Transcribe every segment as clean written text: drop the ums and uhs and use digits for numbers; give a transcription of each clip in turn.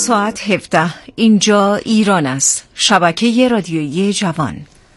ساعت 17 اینجا ایران است. شبکه رادیویی جوان.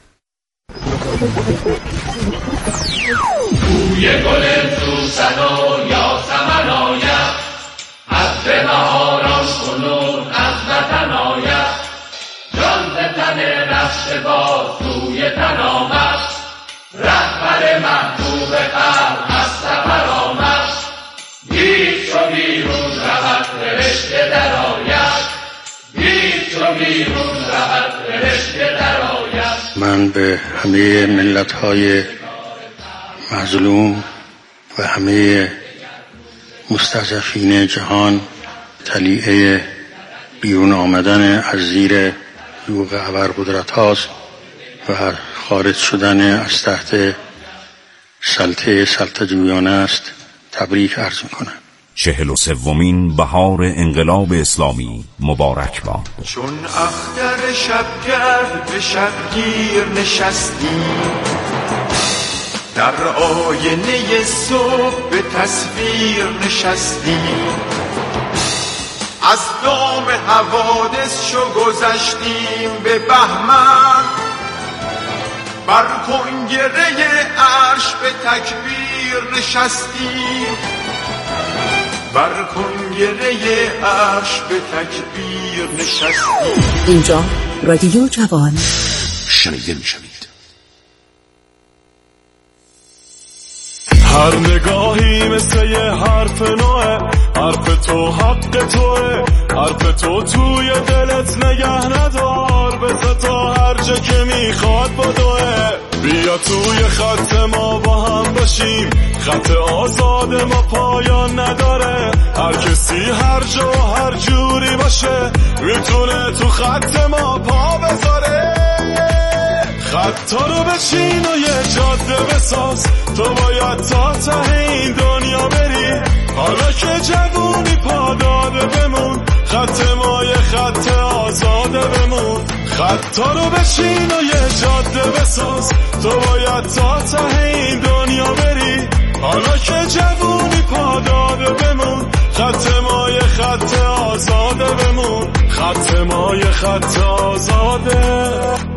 بوی گل سوسن و یاسمن آید، عطر بهاران کنون از وطن آید. جان ز تن رفته باز سوی تن آمد، رهبر محبوب قلب از سفر آمد. گیر چو بیرون رود فرشته در آید، گیر چو بیرون رود فرشته در آید. من به همه ملت‌های مظلوم و همه مستضعفین جهان طلیعه بیرون آمدن از زیر یوغ ابرقدرت هاست و خارج شدن از تحت سلطه جویانه است تبریک عرض میکنم. 43مین بهار انقلاب اسلامی مبارک باد. چون اختر شبگرد به شبگیر نشستیم، در آینه صبح به تصویر نشستیم. از دام حوادث شو گذشتیم به بهمن، بر کنگره عرش به تکبیر نشستیم. بر کنگره عرش به تکبیر نشستیم. اینجا رادیو جوان. شنیده میشوید. هر نگاهی مثل یه حرف نوه، حرف تو حق توه، حرف تو توی دلت نگه ندار، بذار تا هر جا که میخواد بدوه. بیا توی خط ما با هم باشیم، خط آزاد ما پایان نداره. هر کسی هر جا هر جوری باشه میتونه تو خط ما پا بذاره. خطا رو بچین و یه جاده بساز، تو باید تا ته این دنیا بری. حالا که جوونی پا داده بمون، خط ما یه خط آزاده بمون. خطا رو بچین و یه جاده بساز، تو باید تا ته این دنیا بری. حالا که جوونی پا داده بمون، خط ما یه خط آزاده بمون. خط ما یه خط آزاده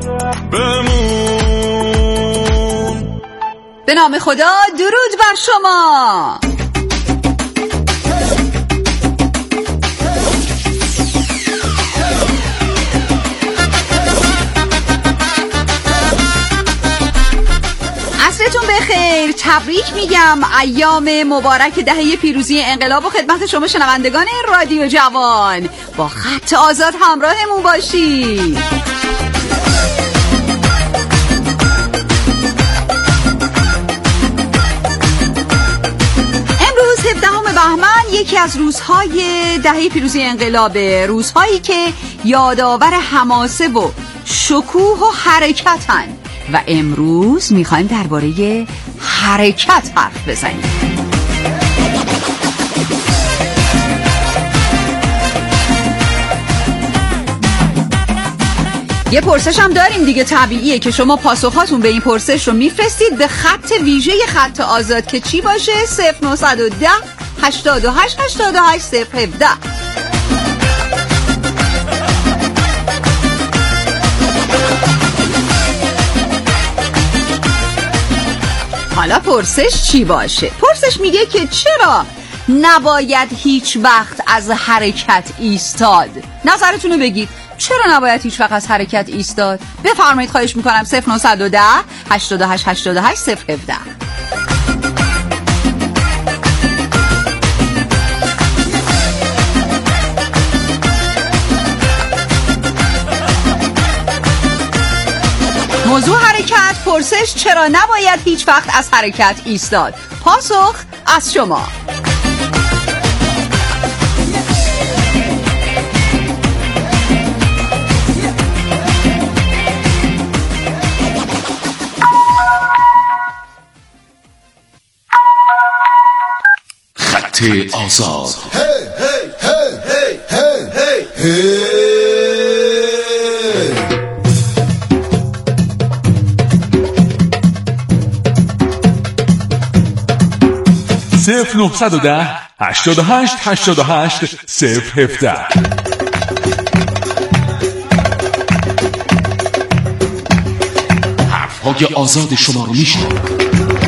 بمون. به نام خدا، درود بر شما. عصرتون بخیر، تبریک میگم. ایام مبارک دهه پیروزی انقلاب و خدمت شما شنوندگان رادیو جوان. با خط آزاد همراهمون باشید. امروز 17 بهمن یکی از روزهای دهه پیروزی انقلاب، روزهایی که یادآور حماسه و شکوه و حرکتن و امروز میخوایم درباره حرکت حرف بزنیم. یه پرسش هم داریم دیگه، طبیعیه که شما پاسخاتون به این پرسش رو میفرستید به خط ویژه خط آزاد که چی باشه؟ 0910 88 88 017. حالا پرسش چی باشه؟ پرسش میگه که چرا نباید هیچ وقت از حرکت ایستاد؟ نظرتونو بگید. چرا نباید هیچ وقت از حرکت ایستاد؟ بفرمایید، خواهش میکنم. 0910 88 88 017. موضوع حرکت، پرسش چرا نباید هیچ وقت از حرکت ایستاد؟ پاسخ از شما. خط آزاد. صفر 910 88 88 017. پای آزاد شما رو میشنوید.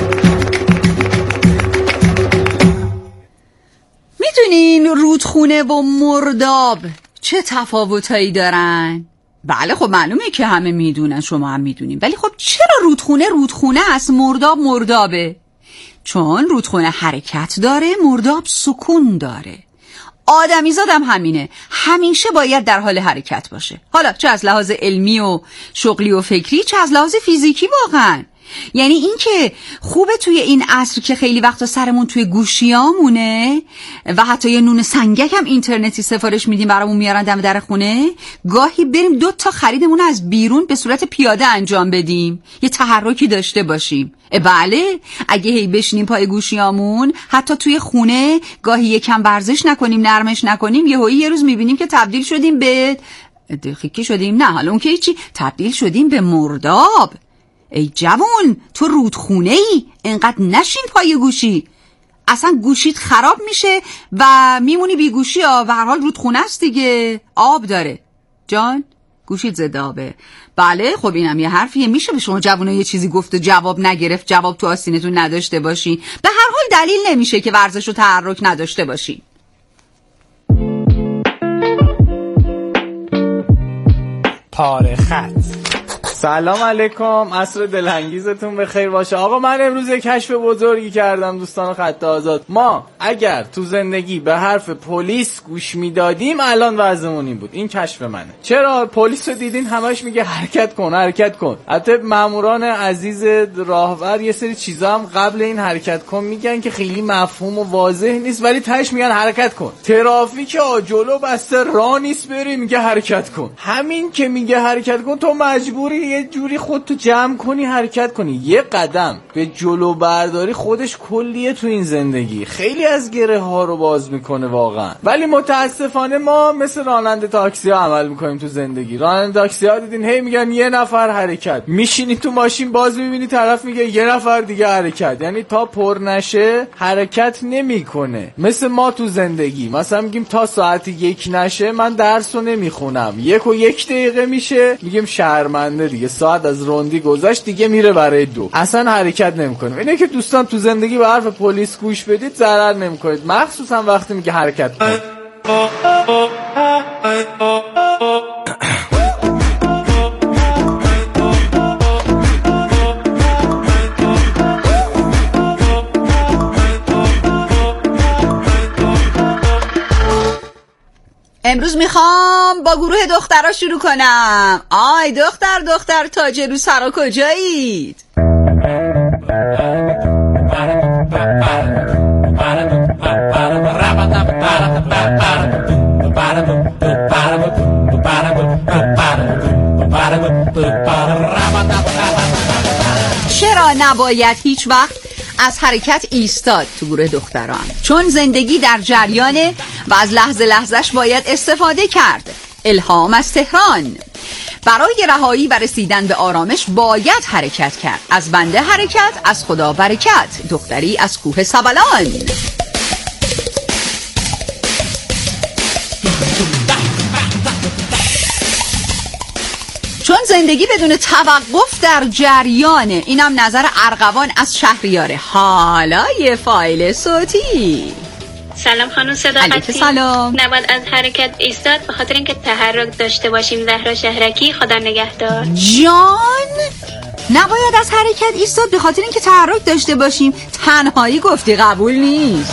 میدونین رودخونه و مرداب چه تفاوتایی دارن؟ بله خب معلومه که همه میدونن، شما هم میدونین، ولی خب چرا رودخونه است، مرداب مردابه؟ چون رودخونه حرکت داره، مرداب سکون داره. آدمیزاد هم همینه، همیشه باید در حال حرکت باشه، حالا چه از لحاظ علمی و شغلی و فکری، چه از لحاظ فیزیکی واقعا. یعنی این که خوبه توی این عصر که خیلی وقتا سرمون توی گوشیامونه و حتی یه نون سنگک هم اینترنتی سفارش میدیم برامون میارن دم در خونه، گاهی بریم 2 تا خریدمون از بیرون به صورت پیاده انجام بدیم، یه تحرکی داشته باشیم. بله، اگه هی بشینیم پای گوشیامون حتی توی خونه گاهی یکم ورزش نکنیم، نرمش نکنیم، یه روز میبینیم که تبدیل شدیم به دخیکی شدیم، نه حالا اون که هیچی، تبدیل شدیم به مرداب. ای جوان، تو رودخونه ای، اینقدر نشین پای گوشی، اصلا گوشیت خراب میشه و میمونی بی گوشی ها، و هر حال رودخونه است دیگه، آب داره. جان گوشیت زده آبه. بله خب اینم یه حرفیه، میشه به شما جوونا یه چیزی گفت و جواب نگرفت، جواب تو آستینتون نداشته باشی. به هر حال دلیل نمیشه که ورزش و تحرک نداشته باشی. پاره خط. سلام علیکم، عصر دلانگیزتون بخیر باشه. آقا من امروز یک کشف بزرگی کردم دوستان خط آزاد. ما اگر تو زندگی به حرف پلیس گوش میدادیم الان وضعمون این بود. این کشف منه. چرا؟ پلیس رو دیدین همش میگه حرکت کن حرکت کن. البته ماموران عزیز راهور یه سری چیزا هم قبل این حرکت کن میگن که خیلی مفهوم و واضح نیست، ولی تهش میگن حرکت کن. ترافیک جلو بسته راه نیست بری، میگه حرکت کن. همین که میگه حرکت کن تو مجبوری یه جوری خودتو جمع کنی حرکت کنی. یه قدم به جلو برداری خودش کلیه تو این زندگی، خیلی از گره ها رو باز میکنه واقعا. ولی متاسفانه ما مثل راننده تاکسی ها عمل میکنیم تو زندگی. راننده تاکسی ها دیدین هی میگن یه نفر حرکت، میشینی تو ماشین باز میبینی طرف میگه یه نفر دیگه حرکت، یعنی تا پر نشه حرکت نمیکنه. مثل ما تو زندگی مثلا میگیم تا ساعت 1 نشه من درسو نمیخونم، 1 دقیقه میشه میگیم شرمنده دیگه، ساعت از روندی گذشت دیگه میره برای 2، اصلا حرکت نمیکنه. اینه که دوستان تو زندگی به حرف پلیس گوش بدید ضرر نمیکنید، مخصوصا وقتی میگه حرکت کن. امروز میخوام با گروه دخترها شروع کنم. آی دختر تاج رو سرا کجایید؟ چرا نباید هیچ وقت از حرکت ایستاد تو گروه دختران؟ چون زندگی در جریانه و از لحظه لحظهش باید استفاده کرد. الهام از تهران: برای رهایی و رسیدن به آرامش باید حرکت کرد. از بنده حرکت، از خدا برکت. دختری از کوه سبلان. چون زندگی بدون توقف در جریانه. اینم نظر ارغوان از شهریاره. حالا یه فایل صوتی. سلام خانم صداقتی. سلام. نباید از حرکت ایستاد به خاطر اینکه تحرک داشته باشیم. زهرا شهرکی، خدا نگهدار. جان نباید از حرکت ایستاد به خاطر اینکه تحرک داشته باشیم. تنهایی گفتی، قبول نیست.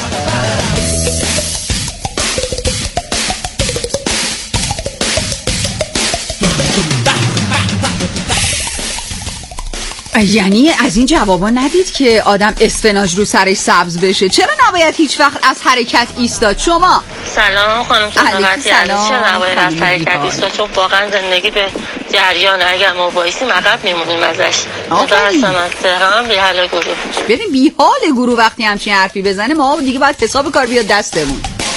یعنی از این جوابا ندید که آدم اسفناج رو سرش سبز بشه؟ چرا نباید هیچ وقت از حرکت ایستاد؟ شما سلام خانم صداقتی. چرا نباید از حرکت ایستاد؟ چون واقعا زندگی به جریان، اگر ما بایستیم عقب میمونیم ازش. درستم از تهران بی حال گروه. بریم بی حال گروه وقتی همچین حرفی بزنه ما دیگه باید حساب کار بیاد دستمون.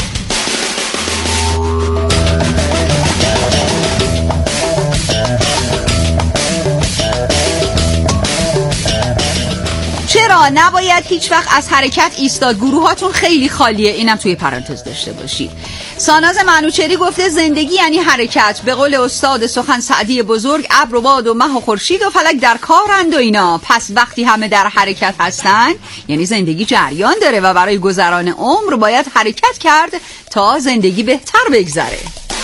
چرا نباید هیچ وقت از حرکت ایستاد؟ گروهاتون خیلی خالیه، اینم توی پرانتز داشته باشید. ساناز منوچهری گفته زندگی یعنی حرکت. به قول استاد سخن سعدی بزرگ، ابر و باد و مه و خورشید و فلک در کارند و اینا. پس وقتی همه در حرکت هستن یعنی زندگی جریان داره و برای گذران عمر باید حرکت کرد تا زندگی بهتر بگذره.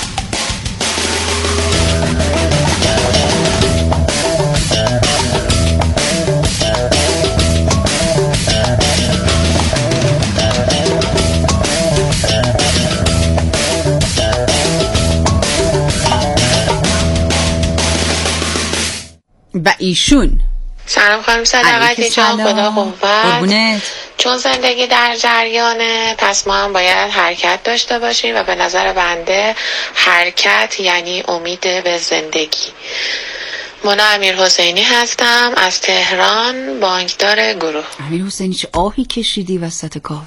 و ایشون سلام خانم صداقتی جان، خدا قوت. چون زندگی در جریانه پس ما هم باید حرکت داشته باشیم و به نظر بنده حرکت یعنی امید به زندگی. مونا امیرحسینی هستم از تهران، بانکدار گروه. امیرحسینی چه آهی کشیدی وسط کار.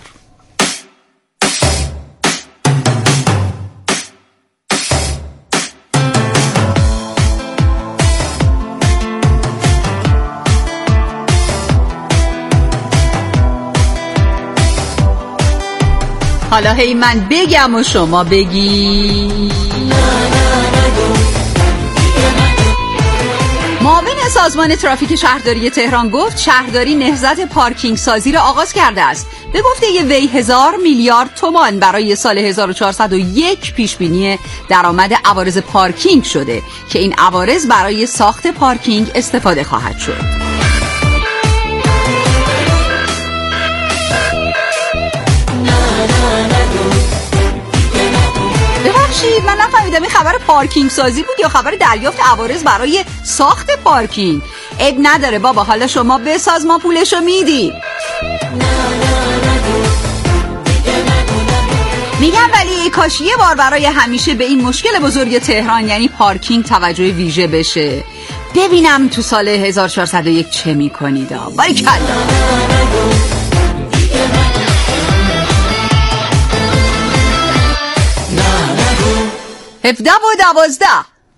حالا هی من بگم و شما بگی. معاون سازمان ترافیک شهرداری تهران گفت شهرداری نهضت پارکینگ سازی را آغاز کرده است. به گفته وی 1000 میلیارد تومان برای سال 1401 پیشبینی درآمد عوارض پارکینگ شده که این عوارض برای ساخت پارکینگ استفاده خواهد شد. من نفهمیدم این خبر پارکینگ سازی بود یا خبر دریافت عوارض برای ساخت پارکینگ. اب نداره بابا، حالا شما بساز ما پولشو میدیم. میگم ولی کاش یه بار برای همیشه به این مشکل بزرگ تهران یعنی پارکینگ توجه ویژه بشه. ببینم تو سال 1401 چه میکنید. باریکلا. 17 و 12.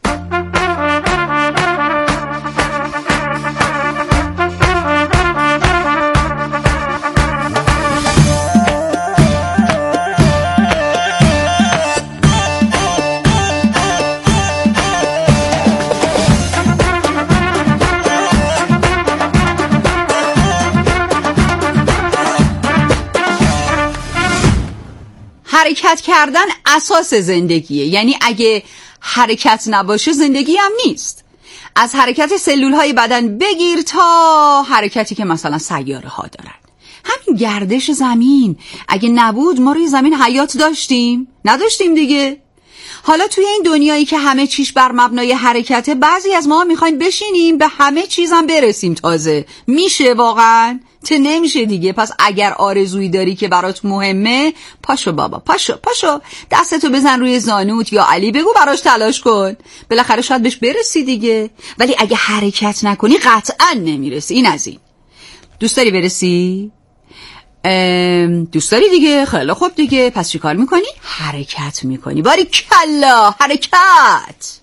حرکت کردن اساس زندگیه، یعنی اگه حرکت نباشه زندگی هم نیست. از حرکت سلولهای بدن بگیر تا حرکتی که مثلا سیاره ها دارن. همین گردش زمین اگه نبود ما روی زمین حیات داشتیم؟ نداشتیم دیگه. حالا توی این دنیایی که همه چیش بر مبنای حرکته، بعضی از ما میخوایم بشینیم به همه چیزم برسیم. تازه میشه واقعا؟ ته نمیشه دیگه. پس اگر آرزویی داری که برات مهمه، پاشو بابا، پاشو دستتو بزن روی زانوت یا علی بگو براش تلاش کن، بالاخره شاید بهش برسی دیگه. ولی اگه حرکت نکنی قطعا نمیرسی. این از این. دوست داری برسی؟ دوست داری دیگه. خیلی خوب دیگه. پس چی کار میکنی؟ حرکت میکنی. باریکلا، حرکت.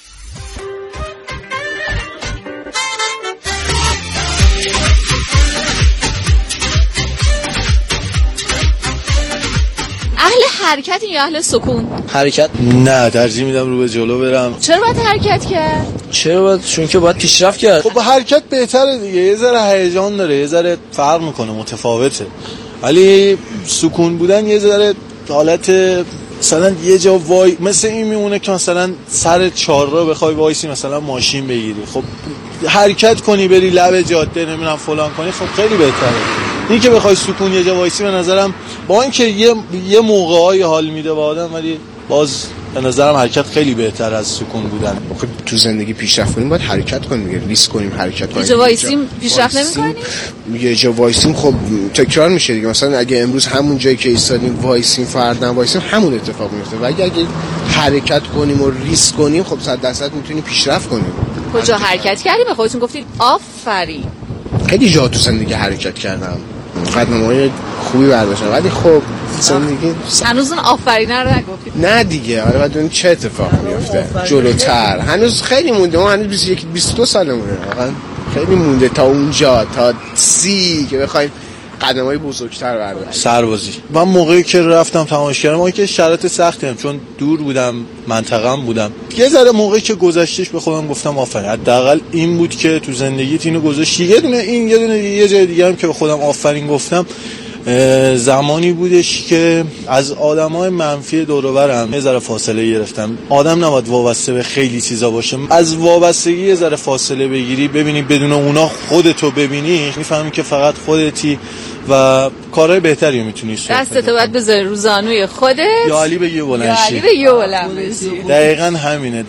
اهل حرکت یا اهل سکون؟ حرکت. نه، ترجیح میدم رو به جلو برم. چرا باید حرکت کرد؟ چون که باید پیشرفت کرد. خب حرکت بهتره دیگه، یه ذره هیجان داره، یه ذره فرق میکنه، متفاوته. ولی سکون بودن یه ذره حالت مثلا یه جا وای مثل این میمونه که مثلا سر چهارراه بخوای وایسی مثلا ماشین بگیری. خب حرکت کنی بری لب جاده نمیدونم فلان کنی، خب خیلی بهتره. این که بخوای سکون یه جا وایسی به نظرم با اینکه یه موقعای حال میده به آدم، ولی باز به نظرم حرکت خیلی بهتر از سکون بودن. خب تو زندگی پیشرفت کنیم باید حرکت کنیم دیگه، ریسک کنیم، حرکت کنیم. یه جا وایسیم پیشرفت نمی‌کنیم. یه جا وایسیم خب تکرار میشه دیگه. مثلا اگه امروز همون جایی که ایستادیم وایسیم، فردا وایسیم، همون اتفاق میفته. و اگه حرکت کنیم و ریسک کنیم، خب 100% میتونیم پیشرفت کنیم. کجا حرکت کردیم؟ به خودتون گفتید آفرین. خیلی جا تو زندگی حرکت کردم، قدم‌های خوبی برداشتم، ولی خب زندگی هنوز اون آفرینه رو نگفتید. نه دیگه. آره بعد اون چه اتفاقی میفته جلوتر. هنوز خیلی مونده. ما هنوز 21-22 سالمونه. واقعا خیلی مونده تا اونجا، تا 30 که بخوایم قدم‌های بزرگتر برداشت. سربازی. من موقعی که رفتم تماشاگرم، موقعی که شرایط سختیم چون دور بودم، منطقه‌ام بودم، یه ذره موقعی که گذشتش به خودم گفتم آفرین، حداقل این بود که تو زندگیت اینو گذاشتی. یه دونه یه جای دیگه هم که به خودم آفرین گفتم، زمانی بودش که از آدمای منفی دور و برم یه ذره فاصله گرفتم. آدم نباید وابسته به خیلی چیزا باشه، از وابستگی یه ذره فاصله بگیری، ببینی بدون اونا خودتو ببینی، میفهمی که فقط خودتی و کارهای بهتری میتونی سوت. دستتو باید بذاری رو زانوی خودت یا علی بگی بلند شی. دقیقاً همینه.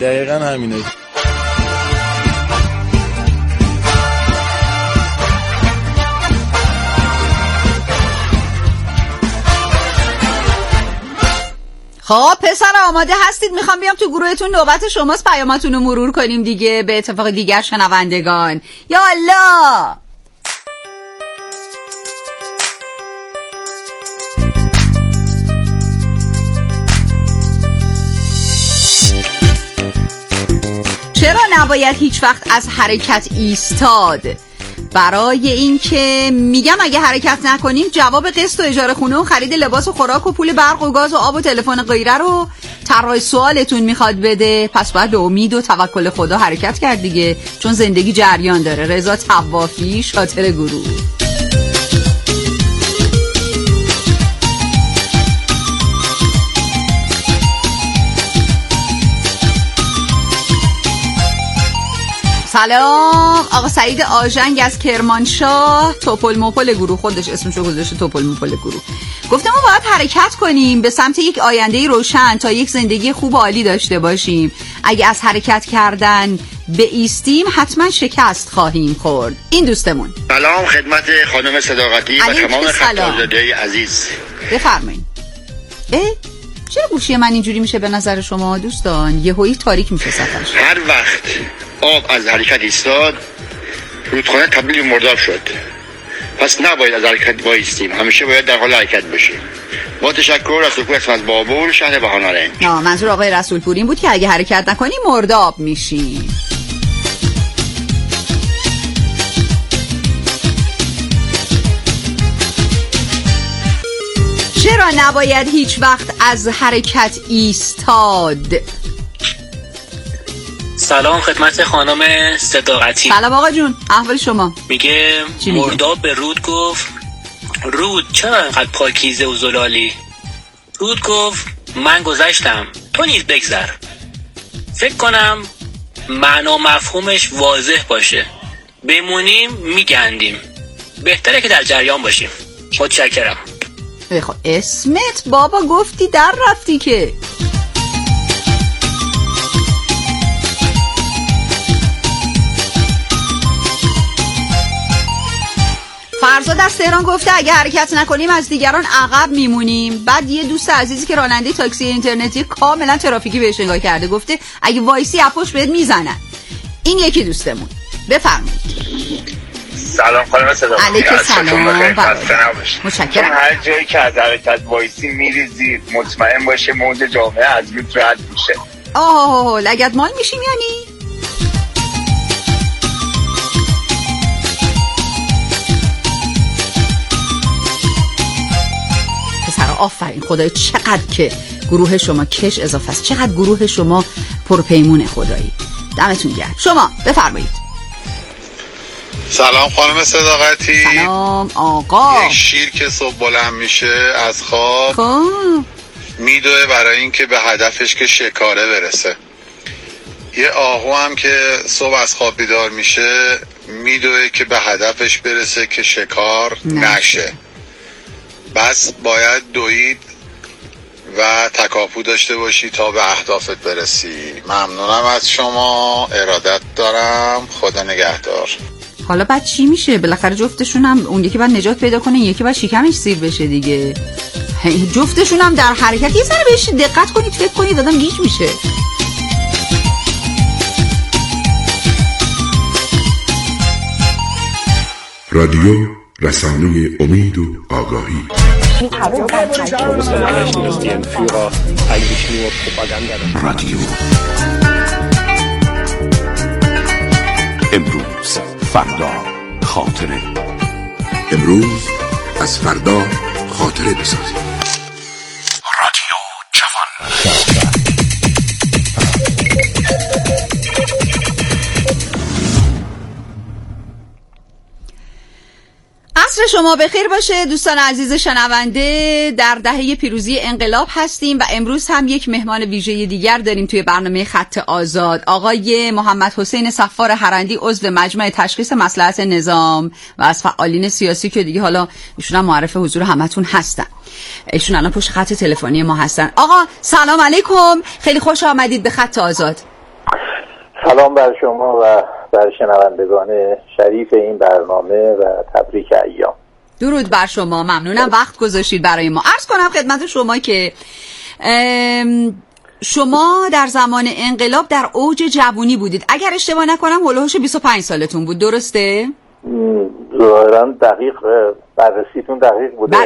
خب پسر آماده هستید؟ میخوام بیام تو گروهتون، نوبت شماست پیاماتون رو مرور کنیم دیگه، به اتفاق دیگر شنوندگان. یا الله. چرا نباید هیچ وقت از حرکت ایستاد؟ برای اینکه میگم اگه حرکت نکنیم جواب قسط و اجاره خونه و خرید لباس و خوراک و پول برق و گاز و آب و تلفن غیره رو طرح سوالتون میخواد بده. پس باید به امید و توکل خدا حرکت کرد دیگه، چون زندگی جریان داره. رضا طوافی، شاطر گروه. سلام. آقا سعید آژنگ از کرمانشاه، توپل موپل گروه، خودش اسمشو گذاشته توپل موپل گروه، گفته ما باید حرکت کنیم به سمت یک آینده روشن تا یک زندگی خوب و عالی داشته باشیم. اگه از حرکت کردن بایستیم حتما شکست خواهیم خورد. این دوستمون. سلام خدمت خانم صداقتی و تمام خطازاده عزیز. بفرمایید. چرا گوشی من اینجوری میشه به نظر شما دوستان؟ یهویی تاریک میشه صفحش. هر وقت آب از حرکت ایستاد، رودخانه تبدیل به مرداب شد. پس نباید از حرکت بایستیم، همیشه باید در حال حرکت باشیم. با تشکر. رسولپور اسم از بابور، شهر بهانارنج. منظور آقای رسولپور این بود که اگه حرکت نکنیم مرداب میشیم. چرا نباید هیچ وقت از حرکت ایستاد؟ سلام خدمت خانم صداقتی. سلام آقا جون، احوال شما؟ میگه مرداب به رود گفت رود چرا انقدر پاکیزه و زلالی؟ رود گفت من گذشتم، تو نیز بگذر. فکر کنم معنا مفهومش واضح باشه. بمونیم میگندیم، بهتره که در جریان باشیم. متشکرم. خب اسمت بابا گفتی در رفتی که. فرزاد از تهران گفته اگه حرکت نکنیم از دیگران عقب میمونیم. بعد یه دوست عزیزی که راننده تاکسی اینترنتی کاملا ترافیکی بهش نگاه کرده گفته اگه وایسی اپوش بهت میزنن. این یکی دوستمون. بفرمایید. سلام خانم صداقتی. علیکم سلام. متشکرم. هر جایی که از حرکت وایسی میریزید مطمئن باشه موج جامعه از رود رد میشه. لگد مال میشیم یعنی؟ پسر آفرین، خدای چقدر که گروه شما کش اضافه است، چقدر گروه شما پرپیمونه. خدایی دمتون گرم. شما بفرمایید. سلام خانم صداقتی. سلام آقا. یک شیر که صبح بلند میشه از خواب میدوه برای این که به هدفش که شکاره برسه. یه آهو هم که صبح از خواب بیدار میشه میدوه که به هدفش برسه که شکار نشه. بس باید دوید و تکاپو داشته باشی تا به اهدافت برسی. ممنونم از شما، ارادت دارم، خدا نگهدار. حالا بعد چی میشه؟ بالاخره جفتشون هم، اون یکی بعد نجات پیدا کنه، یکی بعد شکمش سیر بشه دیگه. جفتشون هم در حرکت. یه ذره بهش دقت کنید، فکر کنید، آدم گیج میشه. رادیو رسانه امید و آگاهی. رادیو امروز، فردا، خاطره. امروز از فردا خاطره بسازیم. رادیو جوان. عصر شما بخیر باشه دوستان عزیز شنونده. در دهه پیروزی انقلاب هستیم و امروز هم یک مهمان ویژه دیگر داریم توی برنامه خط آزاد. آقای محمد حسین صفار هرندی، عضو مجمع تشخیص مصلحت نظام و از فعالین سیاسی که دیگه حالا ایشون هم معرف حضور همتون هستن. ایشون الان پشت خط تلفنی ما هستن. آقا سلام علیکم، خیلی خوش آمدید به خط آزاد. سلام بر شما و بر شنوندگان شریف این برنامه و تبریک ایام. درود بر شما، ممنونم وقت گذاشتید برای ما. عرض کنم خدمت شما که شما در زمان انقلاب در اوج جوانی بودید. اگر اشتباه نکنم هولوش 25 سالتون بود، درسته؟ ظاهراً دقیق بررسیتون دقیق بوده.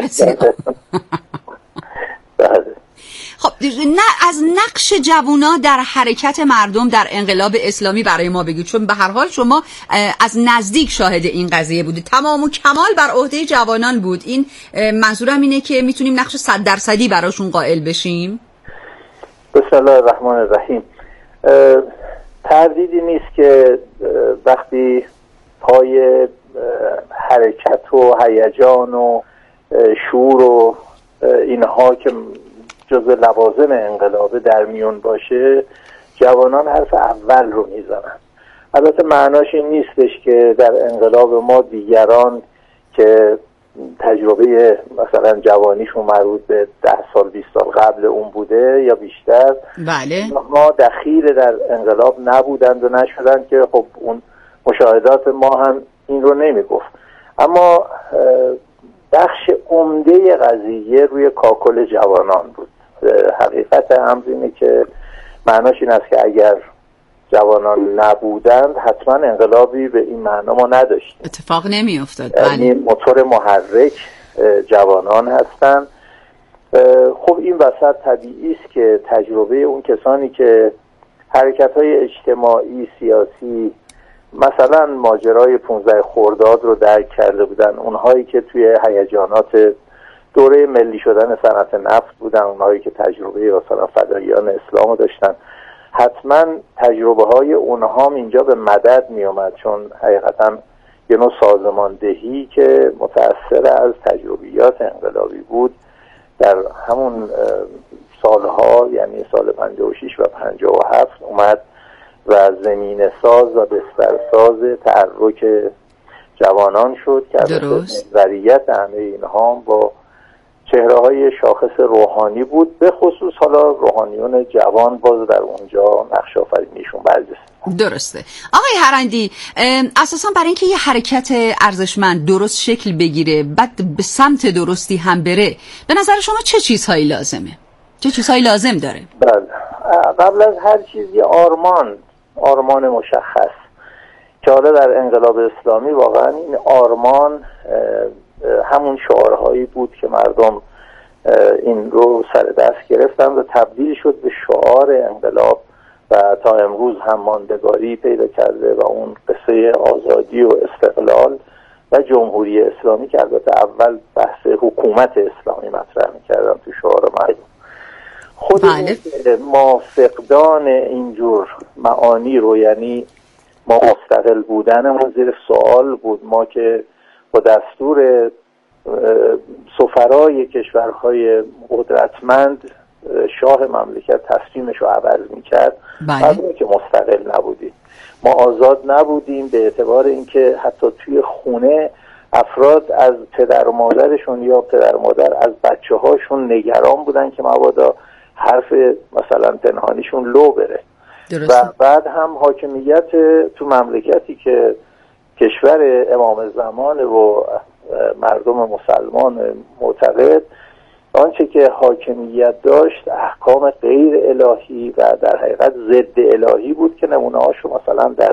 خب نه، از نقش جوونا در حرکت مردم در انقلاب اسلامی برای ما بگید، چون به هر حال شما از نزدیک شاهد این قضیه بودید. تمام و کمال بر عهده جوانان بود. این منظورم اینه که میتونیم نقش 100% براشون قائل بشیم. بسم الله الرحمن الرحیم. تردیدی نیست که وقتی پای حرکت و هیجان و شور و اینها که جزء لوازم انقلاب در میون باشه، جوانان حرف اول رو میزنن. البته معناش این نیستش که در انقلاب ما دیگران که تجربه مثلا جوانیشون مربوط به 10 سال 20 سال قبل اون بوده یا بیشتر، بله، ما دخیل در انقلاب نبودند و نشدند، که خب اون مشاهدات ما هم این رو نمیگفت. اما بخش عمده قضیه روی کاکل جوانان بود. حقیقت امر اینه که معناش این است که اگر جوانان نبودند حتما انقلابی به این معنا ما نداشتیم، اتفاق نمی افتاد. یعنی موتور محرک جوانان هستند. خب این وسط طبیعی است که تجربه اون کسانی که حرکت‌های اجتماعی سیاسی، مثلا ماجرای 15 خرداد رو درک کرده بودن، اونهایی که توی هیجانات دوره ملی شدن صنعت نفت بودن، اونهایی که تجربه مثلا فداییان اسلام رو داشتن، حتما تجربه های اونها اینجا به مدد می اومد، چون حقیقتا یه نوع سازماندهی که متأثر از تجربیات انقلابی بود در همون سالها، یعنی سال 56 و 57 اومد و زمین ساز و بسترساز تحرک جوانان شد که نظریت همه اینها با چهره‌های شاخص روحانی بود، به خصوص حالا روحانیون جوان باز در اونجا نقش آفرینیشون برجسته. درسته. آقای هرندی، اساساً برای اینکه یه حرکت ارزشمند درست شکل بگیره، بعد به سمت درستی هم بره، به نظر شما چه چیزهایی لازمه؟ چه چیزهایی لازم داره؟ بله، قبل از هر چیز یه آرمان مشخص که حالا در انقلاب اسلامی واقعا این آرمان همون شعارهایی بود که مردم این رو سر دست گرفتن و تبدیل شد به شعار انقلاب و تا امروز هم ماندگاری پیدا کرده، و اون قصه آزادی و استقلال و جمهوری اسلامی که البته اول بحث حکومت اسلامی مطرح می‌کردن تو شعار مردم. خود ما فقدان اینجور معانی رو، یعنی ما مستقل بودنمون زیر سوال بود. ما که با دستور سفرای کشورهای قدرتمند شاه مملکت تصمیمش رو عوض میکرد، بعد که مستقل نبودیم، ما آزاد نبودیم، به اعتبار اینکه حتی توی خونه افراد از پدر و مادرشون یا پدر و مادر از بچه هاشون نگران بودن که مبادا حرف مثلا پنهانیشون لو بره. و بعد هم حاکمیت تو مملکتی که کشور امام زمان و مردم مسلمان معتقد، آنچه که حاکمیت داشت احکام غیر الهی و در حقیقت ضد الهی بود که نمونه هاشو مثلا در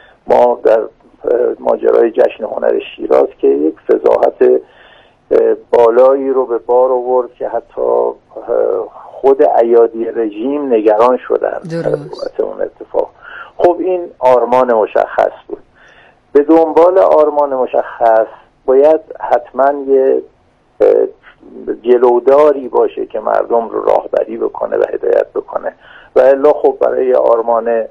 ماجرای جشن هنر شیراز که یک فضاحت بالایی رو به بار آورد که حتی خود ایادی رژیم نگران شدن از اون اتفاق. خب این آرمان مشخص بود. به دنبال آرمان مشخص باید حتما یه جلوداری باشه که مردم رو راهبری بکنه و هدایت بکنه. و الا خب برای آرمان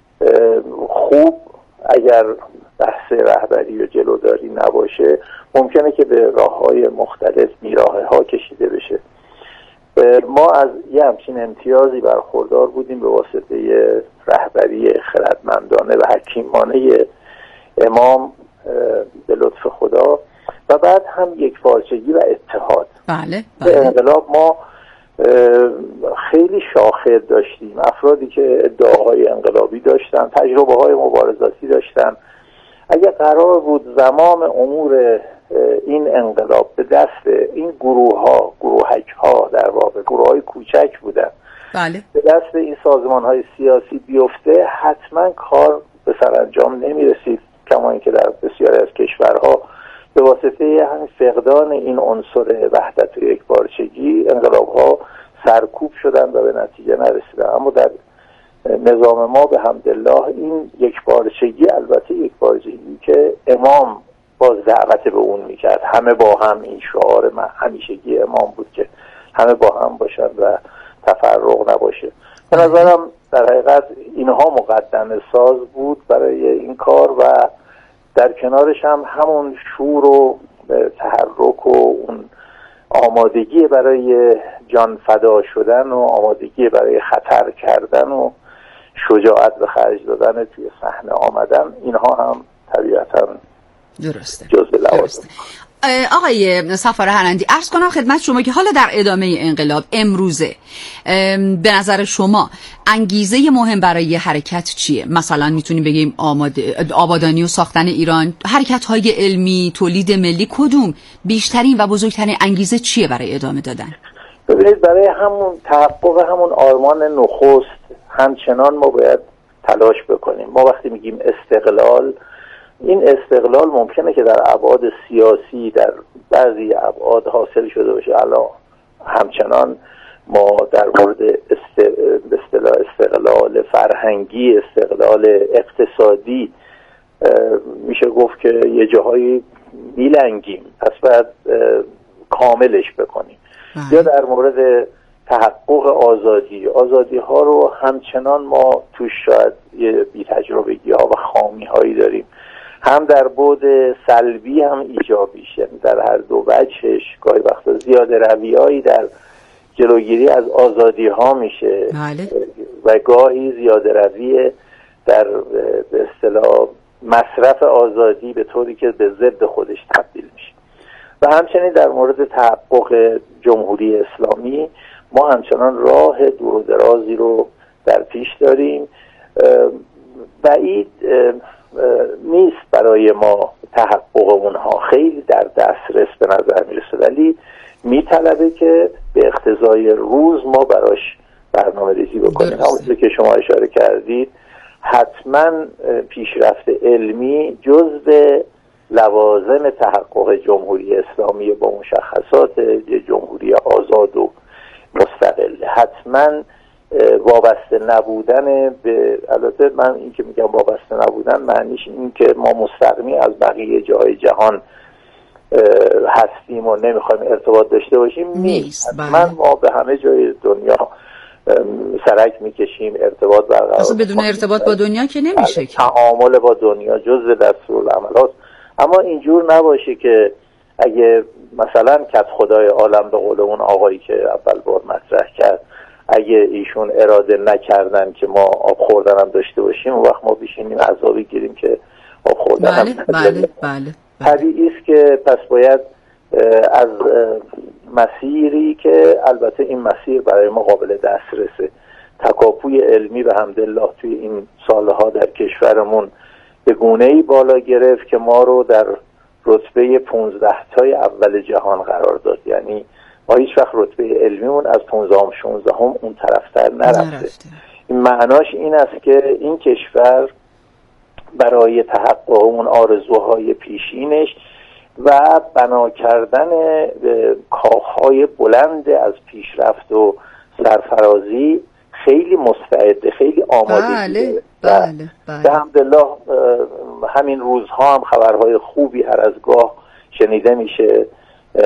خوب اگر بحث رهبری و جلوداری نباشه ممکنه که به راه‌های مختلف بیراهه‌ها کشیده بشه. ما از یه همچین امتیازی برخوردار بودیم به واسطه رهبری خردمندانه و حکیمانه امام به لطف خدا و بعد هم یک پارچگی و اتحاد. بله. انقلاب ما خیلی شاخص داشتیم، افرادی که ادعاهای انقلابی داشتن، تجربه های مبارزاتی داشتن. اگر قرار بود زمام امور این انقلاب به دست این گروهک ها در واقع گروه های کوچک بودن، بله، به دست این سازمان های سیاسی بیفته، حتما کار به سرانجام نمی رسید. کما اینکه در بسیاری از کشورها به واسطه همین فقدان این عنصر وحدت و یکپارچگی انقلاب‌ها سرکوب شدن و به نتیجه نرسیدن. اما در نظام ما به حمدالله این یکپارچگی، البته یکپارچگی که امام باز دعوت به اون میکرد، همه با هم، این شعار همیشگی امام بود که همه با هم باشن و تفرق نباشه. به نظرم در حقیقت اینها مقدمه ساز بود برای این کار و در کنارش هم همون شور و تحرک و اون آمادگی برای جان فدا شدن و آمادگی برای خطر کردن و شجاعت به خرج دادن توی صحنه آمدن، اینها هم طبیعتاً درسته. جزء لوازم. آقای صفار هنندی، عرض کنم خدمت شما که حالا در ادامه انقلاب امروزه به نظر شما انگیزه مهم برای حرکت چیه؟ مثلا میتونیم بگیم آبادانی و ساختن ایران، حرکت‌های علمی، تولید ملی، کدوم بیشترین و بزرگترین انگیزه چیه برای ادامه دادن؟ ببینید، برای همون تحقق همون آرمان نخست همچنان ما باید تلاش بکنیم. ما وقتی میگیم استقلال، این استقلال ممکنه که در ابعاد سیاسی در بعضی ابعاد حاصل شده باشه. الان همچنان ما در مورد استقلال فرهنگی، استقلال اقتصادی میشه گفت که یه جاهایی میلنگیم، پس باید کاملش بکنیم. یا در مورد تحقق آزادی ها رو همچنان ما توش شاید یه بی‌تجربگی ها و خامی هایی داریم، هم در بعد سلبی هم ایجابیش، یعنی در هر دو وجهش. گاهی وقتا زیاده رویایی در جلوگیری از آزادی ها میشه و گاهی زیاده روی در به اصطلاح مصرف آزادی به طوری که به ضد خودش تبدیل میشه. و همچنین در مورد تحقق جمهوری اسلامی ما همچنان راه دور و درازی رو در پیش داریم. بعید نیست برای ما تحقق اونها، خیلی در دسترس به نظر میرسه، ولی میطلبه که به اقتضای روز ما براش برنامه ریزی بکنیم. همونطور که شما اشاره کردید، حتما پیشرفت علمی جزء لوازم تحقق جمهوری اسلامی با مشخصات جمهوری آزاد و مستقل. حتما وابسته نبودن به، البته من این که میگم وابسته نبودن معنیش این که ما مستقیمی از بقیه جای جهان هستیم و نمیخوایم ارتباط داشته باشیم نیست. من ما به همه جای دنیا سرک میکشیم، ارتباط برقرار اصلا بدون ارتباط با دنیا که نمیشه که تعامل با دنیا جزء دستورالعمل هست. اما اینجور نباشه که اگه مثلا کت خدای عالم به قول اون آقایی که اول بار مطرح کرد، اگه ایشون اراده نکردن که ما آب خوردن هم داشته باشیم، اون وقت ما بشینیم عذابی گیریم که آب خوردن هم بله. طبیعی است که پس باید از مسیری که البته این مسیر برای ما قابل دسترسه، تکاپوی علمی به حمدالله توی این سالها در کشورمون به گونه‌ای بالا گرفت که ما رو در رتبه 15 تای اول جهان قرار داد. یعنی ما هیچ وقت رتبه علمیمون از 15 16 اون طرفتر نرفته. این معناش این است که این کشور برای تحقق اون آرزوهای پیشینش و بنا کردن کاخهای بلند از پیشرفت و سرفرازی خیلی مستعده، خیلی آماده. بله. الحمدلله همین روزها هم خبرهای خوبی هر از گاه شنیده میشه